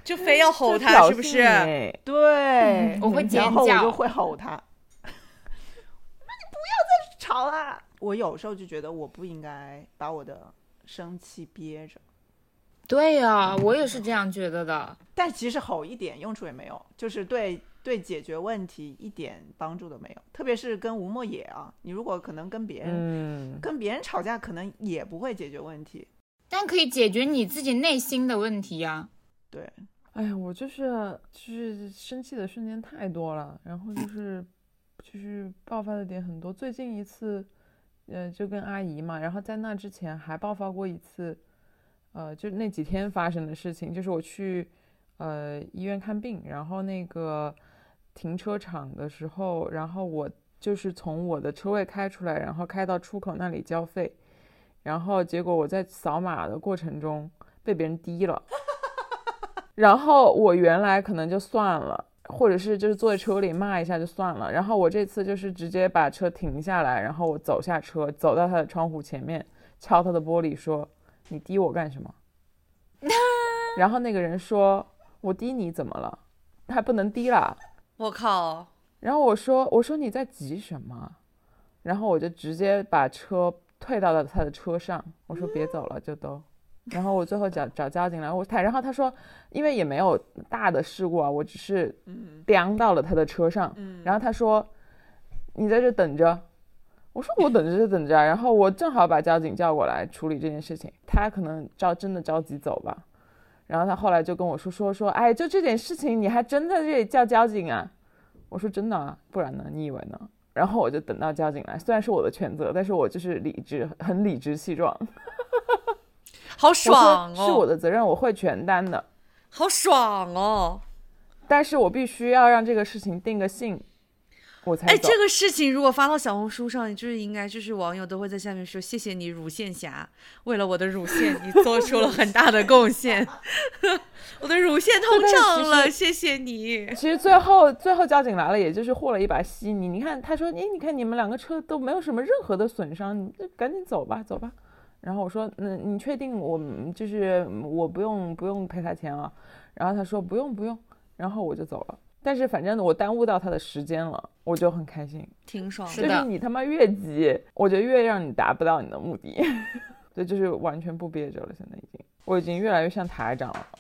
就非要吼他， 挑是不是？ 衅哎对， 我会尖然后我叫就会吼他，那你不要再吵啦！我有时候就觉得我不应该把我的生气憋着， 对呀、我也是这样觉得的。 但其实吼一点用处也没有，就是对解决问题一点帮助都没有。特别是跟吴莫野啊，你如果可能跟别人吵架，可能也不会解决问题。 但可以解决你自己内心的问题呀。 对， 哎呀，我就是生气的瞬间太多了，然后就是爆发的点很多。最近一次，就跟阿姨嘛，然后在那之前还爆发过一次，就那几天发生的事情，就是我去医院看病，然后那个停车场的时候，然后我就是从我的车位开出来，然后开到出口那里交费，然后结果我在扫码的过程中被别人滴了。然后我原来可能就算了，或者是就是坐在车里骂一下就算了，然后我这次就是直接把车停下来，然后我走下车，走到他的窗户前面，敲他的玻璃说：“你滴我干什么？”然后那个人说：“我滴你怎么了？还不能滴啦。” 我靠！ 然后我说你在急什么？然后我就直接把车退到了他的车上，我说别走了就都。然后我最后找交警来，然后他说，因为也没有大的事故啊，我只是颠到了他的车上，然后他说你在这等着，我说我等着就等着，然后我正好把交警叫过来处理这件事情，他可能真的着急走吧，然后他后来就跟我说，哎，就这点事情你还真在这里叫交警啊？我说真的啊，不然呢？你以为呢？然后我就等到交警来，虽然是我的全责，但是我就是很理直气壮。 好爽哦！ 是我的责任，我会全担的。 好爽哦！ 但是我必须要让这个事情定个性，我才走。 哎，这个事情如果发到小红书上，就是应该就是网友都会在下面说：“谢谢你乳腺侠，为了我的乳腺，你做出了很大的贡献，我的乳腺通畅了，谢谢你。” 其实最后交警来了，也就是和了一把稀泥。你看，他说：“哎，你看你们两个车都没有什么任何的损伤，你就赶紧走吧，走吧。”然后我说，你确定我不用赔他钱啊？然后他说不用，然后我就走了。但是反正我耽误到他的时间了，我就很开心， 挺爽的。 就是你他妈越急，我就越让你达不到你的目的。对，就是完全不憋着了，现在我已经越来越像台长了。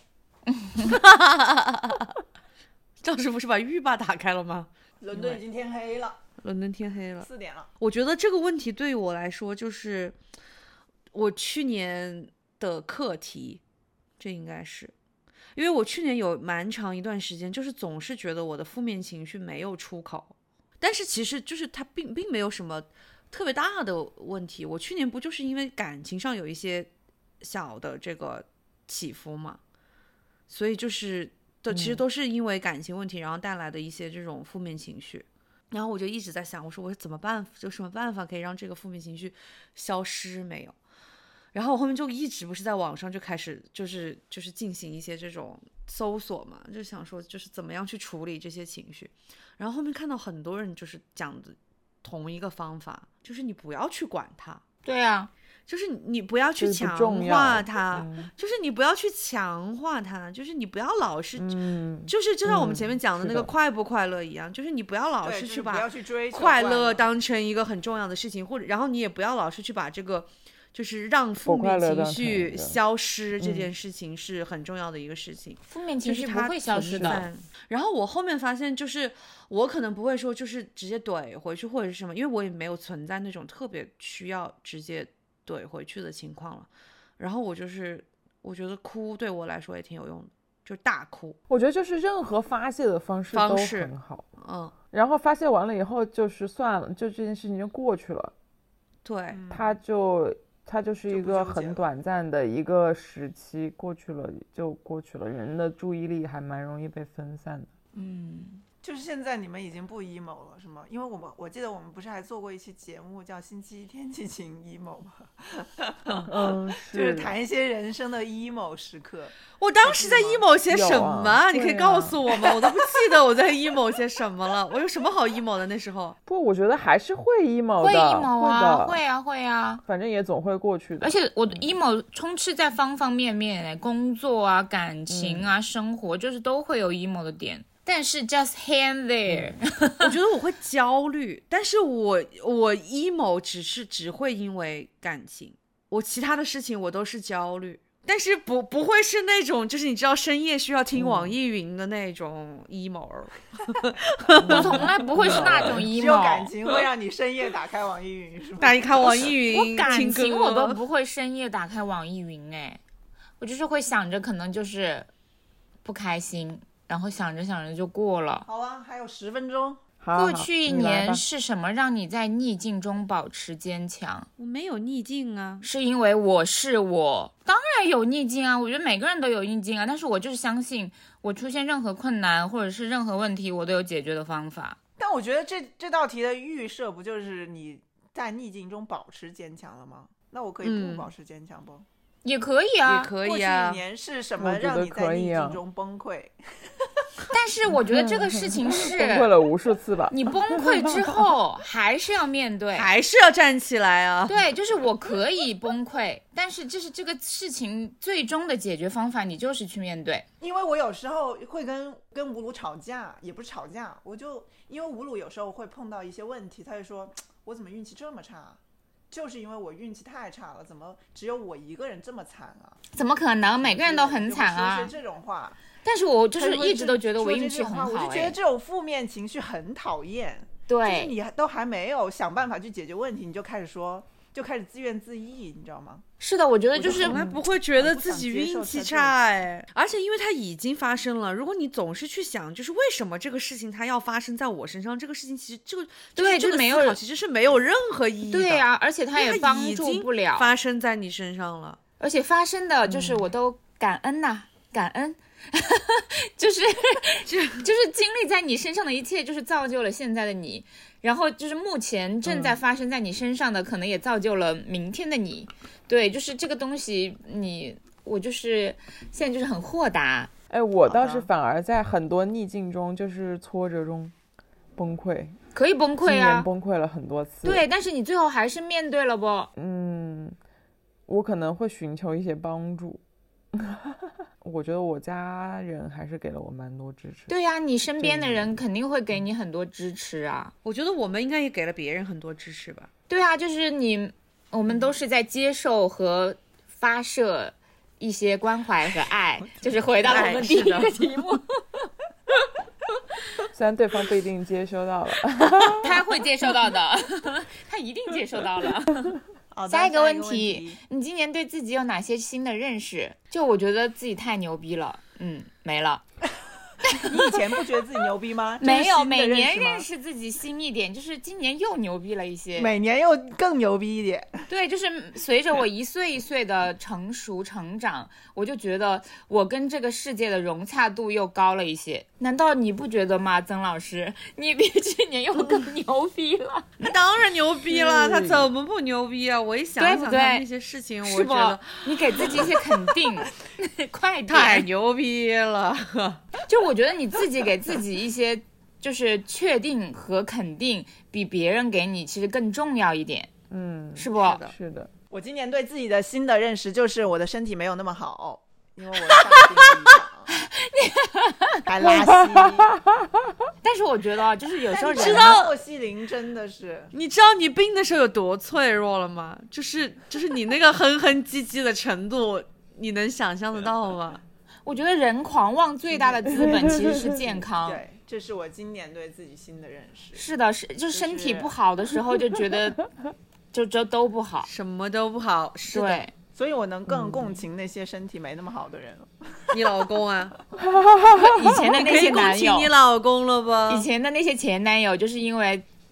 赵师傅是把浴霸打开了吗？ 伦敦已经天黑了， 伦敦天黑了 4点了。 我觉得这个问题对于我来说就是我去年的课题，这应该是因为我去年有蛮长一段时间就是总是觉得我的负面情绪没有出口，但是其实就是它并没有什么特别大的问题。我去年不就是因为感情上有一些小的这个起伏嘛，所以就是其实都是因为感情问题然后带来的一些这种负面情绪。然后我就一直在想，我说我怎么办，有什么办法可以让这个负面情绪消失没有？然后我后面就一直不是在网上就开始就是进行一些这种搜索嘛，就想说就是怎么样去处理这些情绪。然后后面看到很多人就是讲的同一个方法，就是你不要去管它。 对啊， 就是你不要去强化它，就是你不要去强化它，就是你不要老是，就是就像我们前面讲的那个快不快乐一样，就是你不要老是去把快乐当成一个很重要的事情，或者然后你也不要老是去把这个就是让负面情绪消失这件事情是很重要的一个事情。 负面情绪不会消失的。 然后我后面发现，就是我可能不会说就是直接怼回去或者是什么，因为我也没有存在那种特别需要直接怼回去的情况了。然后我觉得哭对我来说也挺有用的，就是大哭。 我觉得就是任何发泄的方式都很好，然后发泄完了以后就是算了，就这件事情就过去了。 对， 它就是一个很短暂的一个时期，过去了就过去了。人的注意力还蛮容易被分散的。 就是现在你们已经不 emo 了是吗？因为我记得我们不是还做过一期节目叫星期一天气晴 emo 吗？就是谈一些人生的 emo 时刻。 我当时在 emo 些什么？ 啊、 你可以告诉我吗？我都不记得我在 emo 些什么了。我有什么好 emo 的那时候？ 不，我觉得还是会 emo 的， 会 emo 啊， 会啊，会啊。 反正也总会过去的。 而且我的 emo 充斥在方方面面，工作啊、感情啊、生活，就是都会有 emo 的点。但是 just hang there， 我觉得我会焦虑，但是我 emo 只会因为感情，我其他的事情我都是焦虑。但是不会是那种就是你知道深夜需要听网易云的那种 emo， 我从来不会是那种 emo， 只有感情会让你深夜打开网易云是吗？ 打开网易云， 我感情我都不会深夜打开网易云我就是会想着可能就是不开心，然后想着想着就过了。 好啊，还有10分钟。 过去一年是什么让你在逆境中保持坚强？ 我没有逆境啊， 是因为我是我。当然有逆境啊，我觉得每个人都有逆境啊，但是我就是相信我出现任何困难或者是任何问题，我都有解决的方法。 但我觉得这道题的预设不就是你在逆境中保持坚强了吗？那我可以不保持坚强不？ 也可以啊， 也可以啊。 过去一年是什么让你在逆境中崩溃？ 但是我觉得这个事情是崩溃了无数次吧。 你崩溃之后还是要面对， 还是要站起来啊。 对，就是我可以崩溃，但是这是这个事情最终的解决方法，你就是去面对。 因为我有时候会跟吴鲁吵架，也不是吵架，因为吴鲁有时候会碰到一些问题，他就说我怎么运气这么差，就是因为我运气太差了，怎么只有我一个人这么惨啊？ 怎么可能？每个人都很惨啊！ 说这种话。 但是我就是一直都觉得我运气很好， 我就觉得这种负面情绪很讨厌。 对， 就是你都还没有想办法去解决问题，你就开始自怨自艾，你知道吗？ 是的，我觉得就是从来不会觉得自己运气差而且因为它已经发生了，如果你总是去想就是为什么这个事情它要发生在我身上，这个事情其实这个没有其实是没有任何意义的。 对啊，而且它也帮助不了， 发生在你身上了， 而且发生的就是我都感恩感恩。就是经历在你身上的一切，就是造就了现在的你，然后就是目前正在发生在你身上的，可能也造就了明天的你。对，就是这个东西，我就是现在就是很豁达。 我倒是反而在很多逆境中，就是挫折中崩溃， 可以崩溃啊， 今年崩溃了很多次。 对，但是你最后还是面对了不？ 我可能会寻求一些帮助。我觉得我家人还是给了我蛮多支持。 对呀，你身边的人肯定会给你很多支持啊。 我觉得我们应该也给了别人很多支持吧。 对啊，就是我们都是在接受和发射一些关怀和爱，就是回到我们第一个题目。 虽然对方不一定接收到了， 他会接收到的，他一定接收到了。下一个问题，你今年对自己有哪些新的认识？就我觉得自己太牛逼了，没了。 你以前不觉得自己牛逼吗？ 没有，每年认识自己新一点，就是今年又牛逼了一些， 每年又更牛逼一点。 对，就是随着我一岁一岁的成熟成长，我就觉得我跟这个世界的融洽度又高了一些。难道你不觉得吗，曾老师？你比去年又更牛逼了。 当然牛逼了，他怎么不牛逼啊？我一想想他那些事情，我觉得你给自己一些肯定，快点， 太牛逼了。 就我觉得你自己给自己一些就是确定和肯定，比别人给你其实更重要一点。是不？ 是的。 我今年对自己的新的认识就是我的身体没有那么好，因为我上病了一场，还拉稀。 但是我觉得就是有时候知道莫西林真的是， 你知道你病的时候有多脆弱了吗？就是你那个哼哼唧唧的程度，你能想象得到吗？ 我觉得人狂妄最大的资本其实是健康。 对，这是我今年对自己新的认识。 是的，就身体不好的时候就觉得就都不好， 什么都不好。是的， 对， 所以我能更共情那些身体没那么好的人。 你老公啊， 以前的那些男友， 可以共情你老公了吧？ 以前的那些前男友就是因为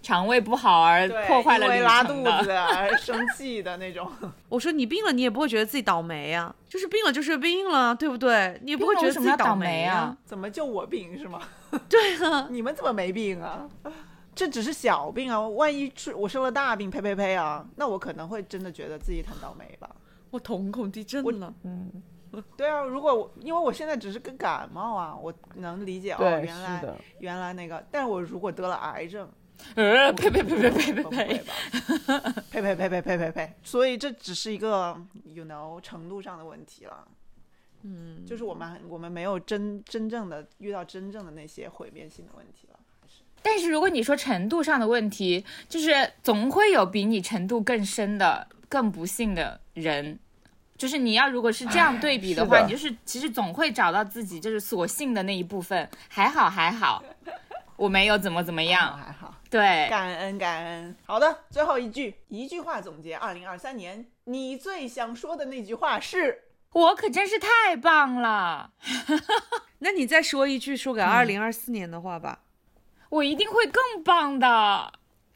肠胃不好而对， 破坏了旅因为拉肚程的。 子而生气的那种。 我说你病了，你也不会觉得自己倒霉啊，就是病了就是病了，对不对？你也不会觉得自己倒霉啊。 怎么就我病是吗？ 对啊， 你们怎么没病啊？这只是小病啊，万一我生了大病，呸呸呸啊，那我可能会真的觉得自己很倒霉吧。 我瞳孔地震了。 对啊，如果因为我现在只是个感冒啊，我能理解哦， 对， 原来那个，但我如果得了癌症， 呸呸呸呸呸呸呸， 呸呸呸呸呸呸呸，所以这只是一个程度上的问题了。就是我们没有真正的遇到真正的那些毁灭性的问题了。 但是如果你说程度上的问题，就是总会有比你程度更深的、更不幸的人。就是你要如果是这样对比的话，你就是其实总会找到自己就是所幸的那一部分。还好，我没有怎么样， 还好。 对， 感恩。好的，最后一句话总结2023年，你最想说的那句话是？ 我可真是太棒了。 那你再说一句说给2024年的话吧。 我一定会更棒的。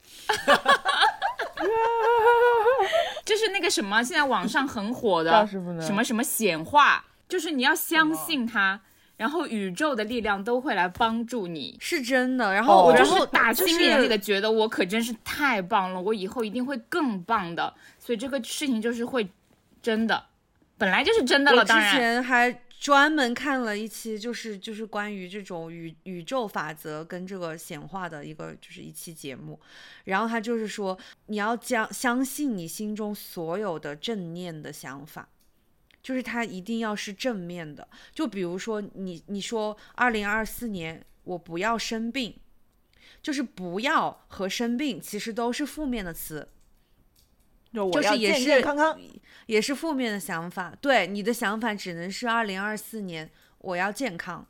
就是那个什么，现在网上很火的什么什么显化，就是你要相信它，然后宇宙的力量都会来帮助你， 是真的。然后我就是打心眼里的觉得我可真是太棒了，我以后一定会更棒的，所以这个事情就是会真的，本来就是真的了。当然， 我之前还专门看了一期，就是关于这种宇宙法则跟这个显化的一期节目，然后他就是说你要相信你心中所有的正念的想法，就是它一定要是正面的。就比如说你说2024年我不要生病，就是不要和生病其实都是负面的词。就是也是健健康康， 也是负面的想法。对，你的想法只能是2024年我要健康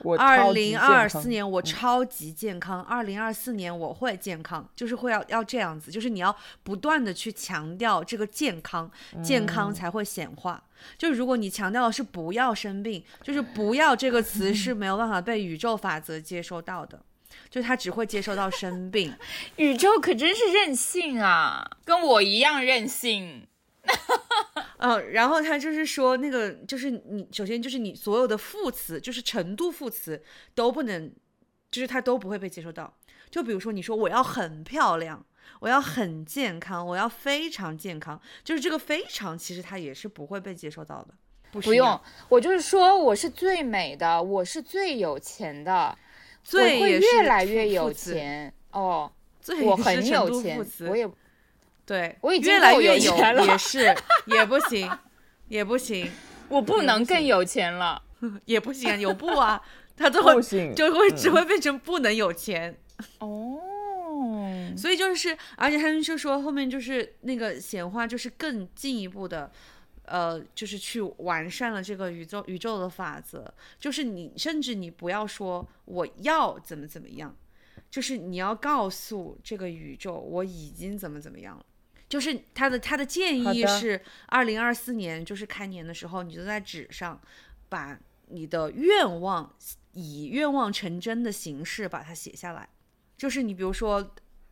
，2024年我超级健康，2024年我会健康，就是会要这样子，就是你要不断的去强调这个健康，健康才会显化。就是如果你强调的是不要生病，就是不要这个词是没有办法被宇宙法则接收到的。就是他只会接受到生病。 宇宙可真是任性啊，跟我一样任性。 然后他就是说那个就是你首先就是你所有的副词，就是程度副词都不能，就是他都不会被接受到。就比如说你说我要很漂亮，我要很健康，我要非常健康，就是这个非常其实他也是不会被接受到的。 不用，我就是说我是最美的，我是最有钱的，我会越来越有钱哦。我很有钱，我也对， 我已经越来越有钱了， 也是也不行，也不行， 我不能更有钱了， 也不行啊，有不啊，他就会只会变成不能有钱哦。 所以就是，而且他们就说后面就是那个显化，就是更进一步的。就是去完善了这个宇宙的法则，就是你甚至你不要说我要怎么样，就是你要告诉这个宇宙我已经怎么样了。就是他的建议是2024年就是开年的时候，你就在纸上把你的愿望以愿望成真的形式把它写下来。就是你比如说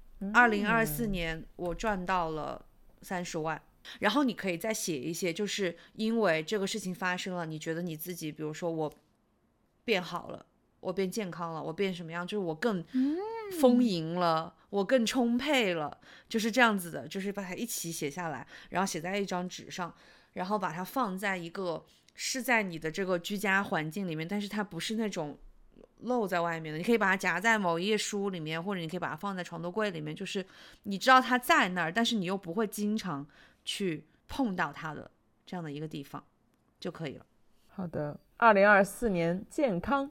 2024年我赚到了30万。然后你可以再写一些，就是因为这个事情发生了，你觉得你自己，比如说我变好了，我变健康了，我变什么样，就是我更丰盈了，我更充沛了，就是这样子的，就是把它一起写下来，然后写在一张纸上，然后把它放在一个是在你的这个居家环境里面，但是它不是那种露在外面的，你可以把它夹在某一页书里面，或者你可以把它放在床头柜里面，就是你知道它在那儿，但是你又不会经常去碰到它的这样的一个地方就可以了。 好的，2024年健康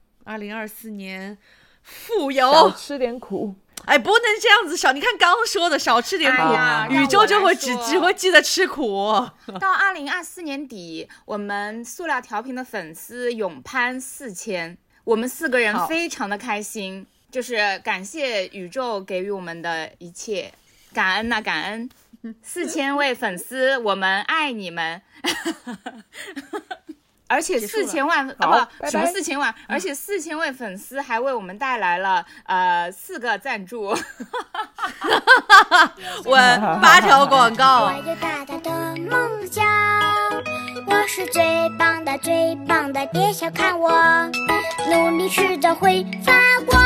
，2024年富有， 少吃点苦。 哎，不能这样子少。你看刚刚说的少吃点苦，宇宙就会只会记得吃苦。 到2024年底，我们塑料调频的粉丝勇攀4000，我们4个人非常的开心，就是感谢宇宙给予我们的一切，感恩呐，感恩。4000位粉丝，我们爱你们。 而且结束了 4000万好不拜拜什么4000万，而且4000位粉丝还为我们带来了4个赞助。 我8条广告我。有大大的梦想，我是最棒的最棒的，别小看我，努力吃的会发光。